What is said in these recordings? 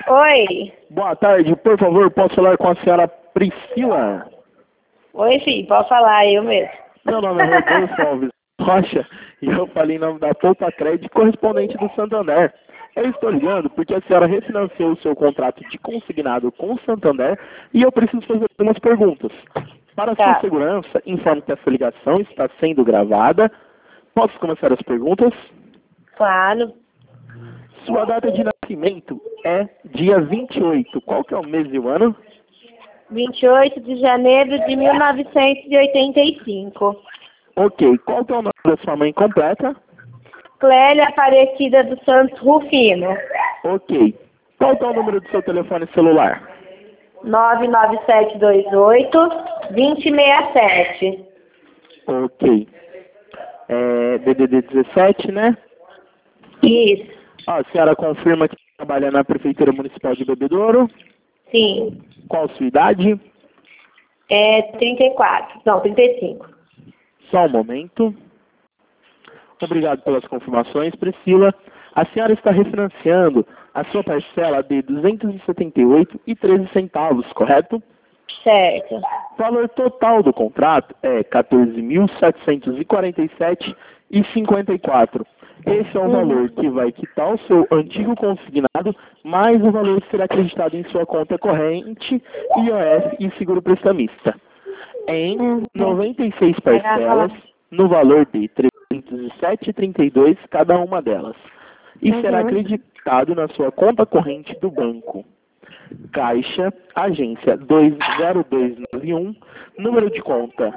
Oi. Boa tarde, por favor, posso falar com a senhora Priscila? Oi, filho, pode falar, eu mesmo. Meu nome é Rodolfo Alves Rocha e eu falei em nome da Poupa Crédito, correspondente do Santander. Eu estou ligando porque a senhora refinanciou o seu contrato de consignado com o Santander e eu preciso fazer algumas perguntas. Para Tá. sua segurança, informe que essa ligação está sendo gravada. Posso começar as perguntas? Claro. Sua data de nascimento é dia 28. Qual que é o mês e o ano? 28 de janeiro de 1985. Ok. Qual que é o nome da sua mãe completa? Clélia Aparecida dos Santos Rufino. Ok. Qual que é o número do seu telefone celular? 99728-2067. Ok. É DDD 17, né? Isso. A senhora confirma que trabalha na Prefeitura Municipal de Bebedouro? Sim. Qual sua idade? É 34. Não, 35. Só um momento. Obrigado pelas confirmações, Priscila. A senhora está refinanciando a sua parcela de R$ 278,13, correto? Certo. O valor total do contrato é R$ 14.747,54. Esse é o valor que vai quitar o seu antigo consignado, mais o valor que será acreditado em sua conta corrente, IOF e seguro prestamista. Em 96 parcelas, no valor de R$ 307,32 cada uma delas. E será acreditado na sua conta corrente do banco. Caixa, agência 20291, número de conta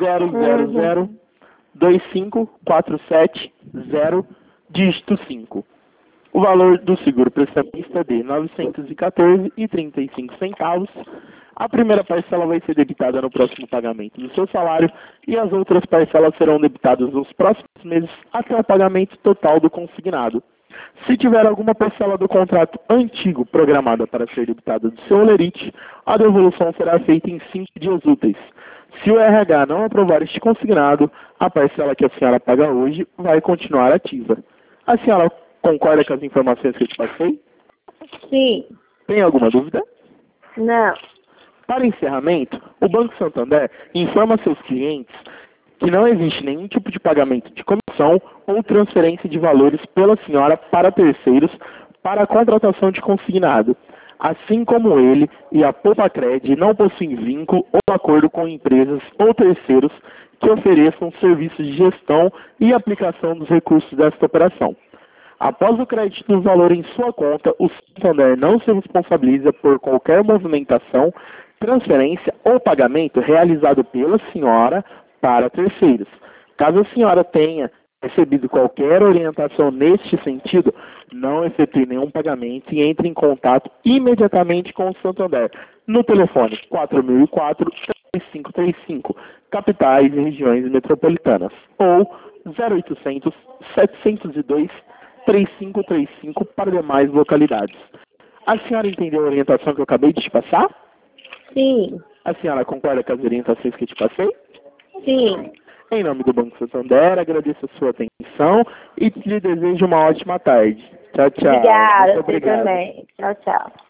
000-25470, dígito 5. O valor do seguro prestamista é de R$ 914,35. A primeira parcela vai ser debitada no próximo pagamento do seu salário e as outras parcelas serão debitadas nos próximos meses até o pagamento total do consignado. Se tiver alguma parcela do contrato antigo programada para ser debitada do seu holerite, a devolução será feita em 5 dias úteis. Se o RH não aprovar este consignado, a parcela que a senhora paga hoje vai continuar ativa. A senhora concorda com as informações que eu te passei? Sim. Tem alguma dúvida? Não. Para encerramento, o Banco Santander informa seus clientes que não existe nenhum tipo de pagamento de comissão ou transferência de valores pela senhora para terceiros para a contratação de consignado, assim como ele e a Poupa-Cred não possuem vínculo ou acordo com empresas ou terceiros que ofereçam serviços de gestão e aplicação dos recursos desta operação. Após o crédito do valor em sua conta, o Santander não se responsabiliza por qualquer movimentação, transferência ou pagamento realizado pela senhora para terceiros. Caso a senhora tenha recebido qualquer orientação neste sentido, não efetue nenhum pagamento e entre em contato imediatamente com o Santander no telefone 4004-3535, capitais e regiões metropolitanas, ou 0800 702 3535 para demais localidades. A senhora entendeu a orientação que eu acabei de te passar? Sim. A senhora concorda com as orientações que eu te passei? Sim. Em nome do Banco Santander, agradeço a sua atenção e lhe desejo uma ótima tarde. Tchau, tchau. Obrigada, Muito você obrigado. também. Tchau, tchau.